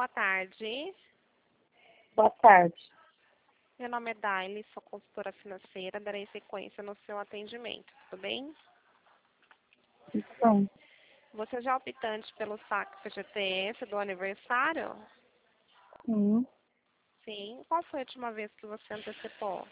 boa tarde. Boa tarde. Meu nome é Daile, sou consultora financeira, darei sequência no seu atendimento, tudo bem? Então, Você já é optante pelo saque FGTS do aniversário? sim. Sim. Qual foi a última vez que você antecipou?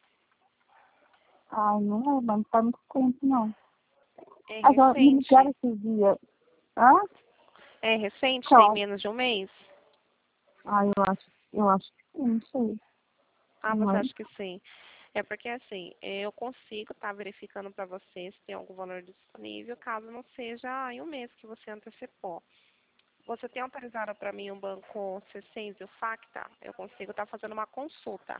Ai, não é, mas não faz muito tempo, não. É Ah, já me recente? ligaram esses dias. Hã? É recente? Tem Qual? menos de um mês? Ah, eu acho que sim, não sei. Ah, Não você é? acha que sim? É porque assim, eu consigo estar verificando para você se tem algum valor disponível, caso não seja em um mês que você antecipou. Você tem autorizado para mim um banco C6 e o Facta? Eu consigo estar fazendo uma consulta.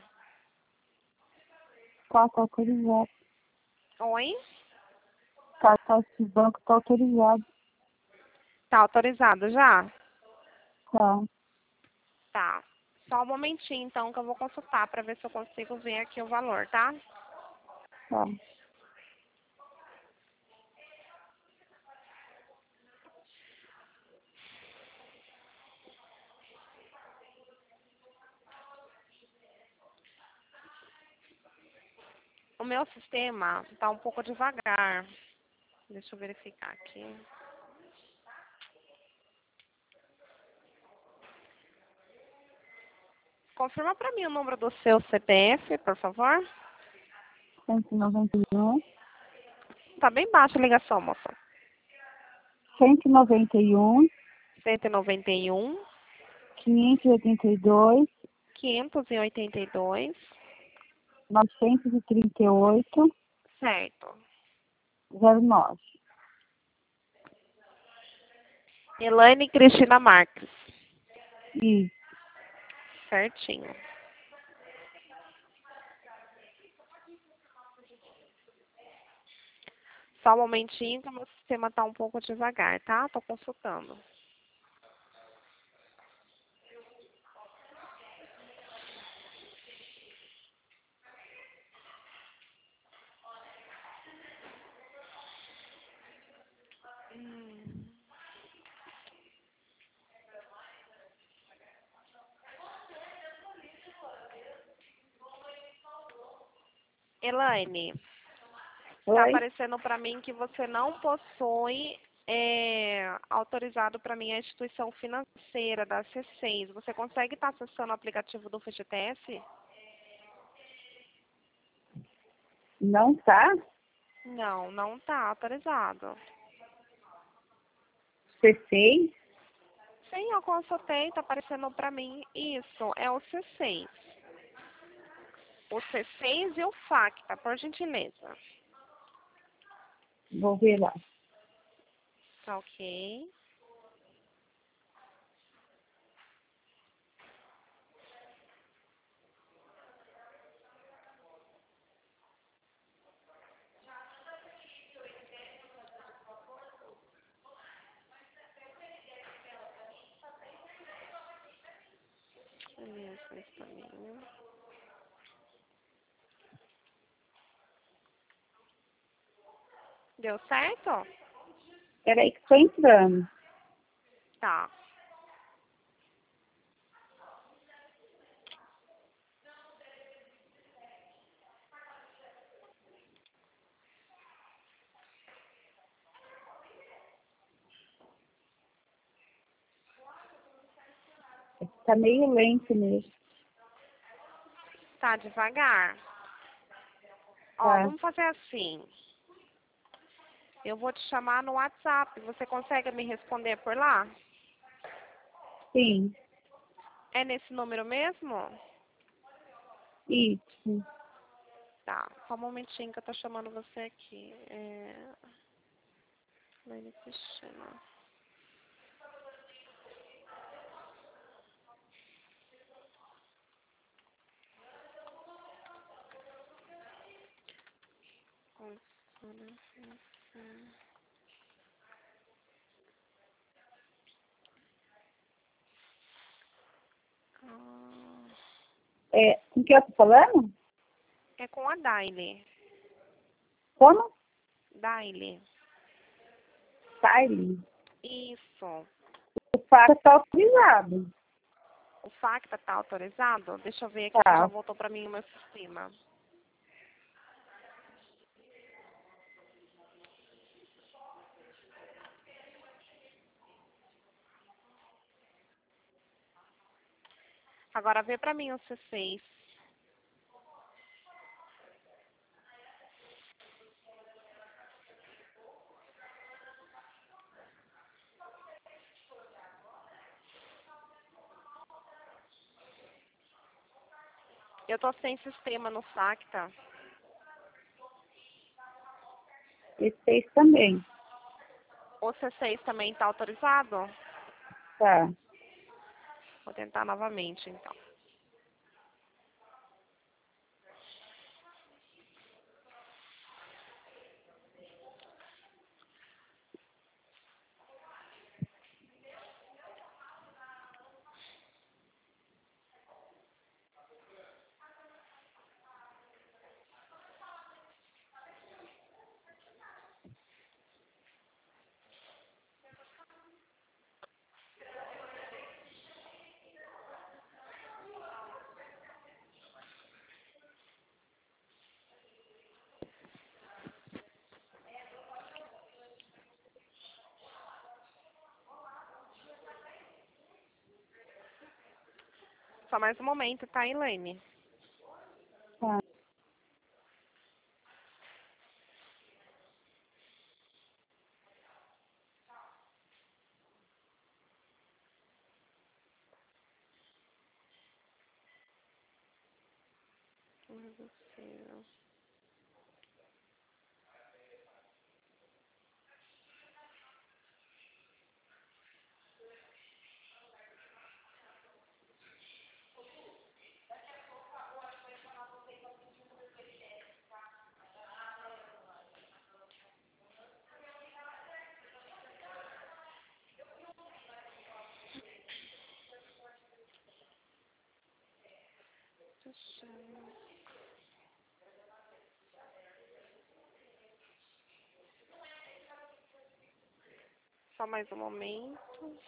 Tá autorizado. Oi? Esse banco tá autorizado. Tá autorizado já? Tá, Tá. Só um momentinho então que eu vou consultar para ver se eu consigo ver aqui o valor, tá? tá. O meu sistema tá um pouco devagar. Deixa eu verificar aqui. Confirma para mim o número do seu CPF, por favor. 191. Tá bem baixa a ligação, moça. 191. 191, 582. 582, 938. certo. 09. Elaine Cristina Marques, Isso. certinho. Só um momentinho que o meu sistema tá um pouco devagar, tá? Tô consultando. Elaine, tá Oi? aparecendo para mim que você não possui autorizado para mim a instituição financeira da C6. Você consegue estar acessando o aplicativo do FGTS? Não tá? Não, não tá autorizado. C6? Sim, eu consultei, tá aparecendo para mim. Isso, é o C6. O C6 e o FACTA, por gentileza. Vou ver lá. Tá ok. Beleza, esse caminho. Deu certo? Peraí que tô entrando. Tá. Tá meio lento mesmo. Tá devagar. Ó, Tá. vamos fazer assim. Eu vou te chamar no WhatsApp. Você consegue me responder por lá? Sim. É nesse número mesmo? Isso. Tá. Só um momentinho que eu tô chamando você aqui. Laine Cristina. Com que eu tô falando? É com a Daile. Como? Daile. Styling. Isso. O fato tá autorizado. O saque tá autorizado? Deixa eu ver aqui se já Tá. voltou para mim o meu sistema. Agora vê para mim o C6. Eu tô sem sistema no saque, tá? E 6 também. O C6 também tá autorizado? Tá. Vou tentar novamente, então. Só mais um momento, tá, Elaine? Tá. Meu Deus do céu. Puxa. Só mais um momento.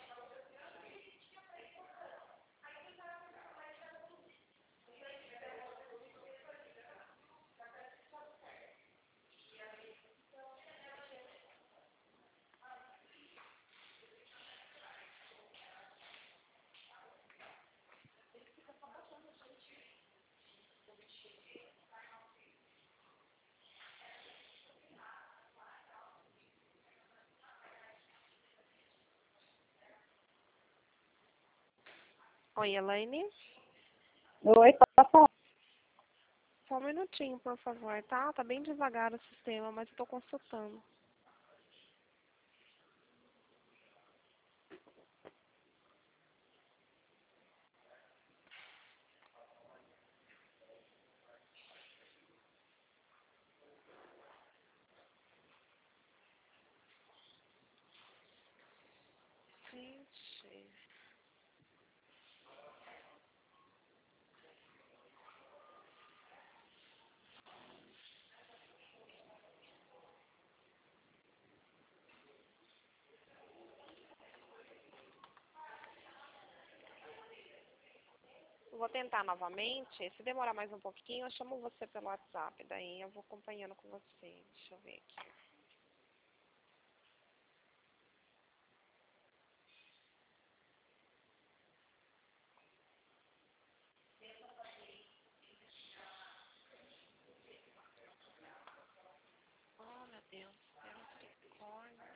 Oi, Elaine? Oi, pode falar. Só um minutinho, por favor, tá? Tá bem devagar o sistema, mas eu tô consultando. Gente. Vou tentar novamente. Se demorar mais um pouquinho, eu chamo você pelo WhatsApp. Daí eu vou acompanhando com você. Deixa eu ver aqui. Oh, meu Deus. Misericórdia.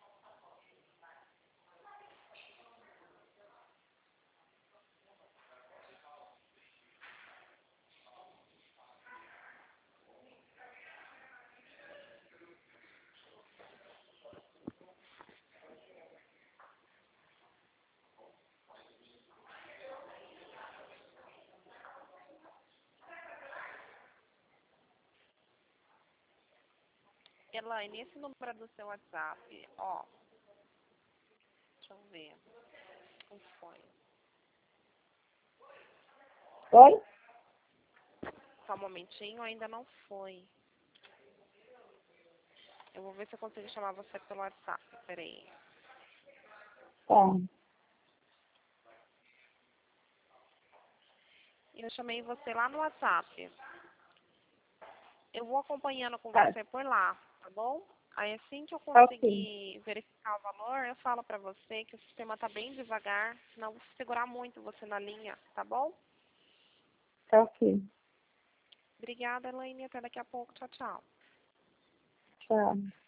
Elaine, esse número do seu WhatsApp, ó. Deixa eu ver. Como foi? Oi? Só um momentinho, ainda não foi. Eu vou ver se eu consigo chamar você pelo WhatsApp. Peraí. Tá. Eu chamei você lá no WhatsApp. Eu vou acompanhando com Tá. você por lá, tá bom? Aí assim que eu Ok. conseguir verificar o valor, eu falo pra você que o sistema tá bem devagar, senão eu vou segurar muito você na linha, tá bom? Tá ok. Obrigada, Elaine. Até daqui a pouco. Tchau, tchau. Tchau.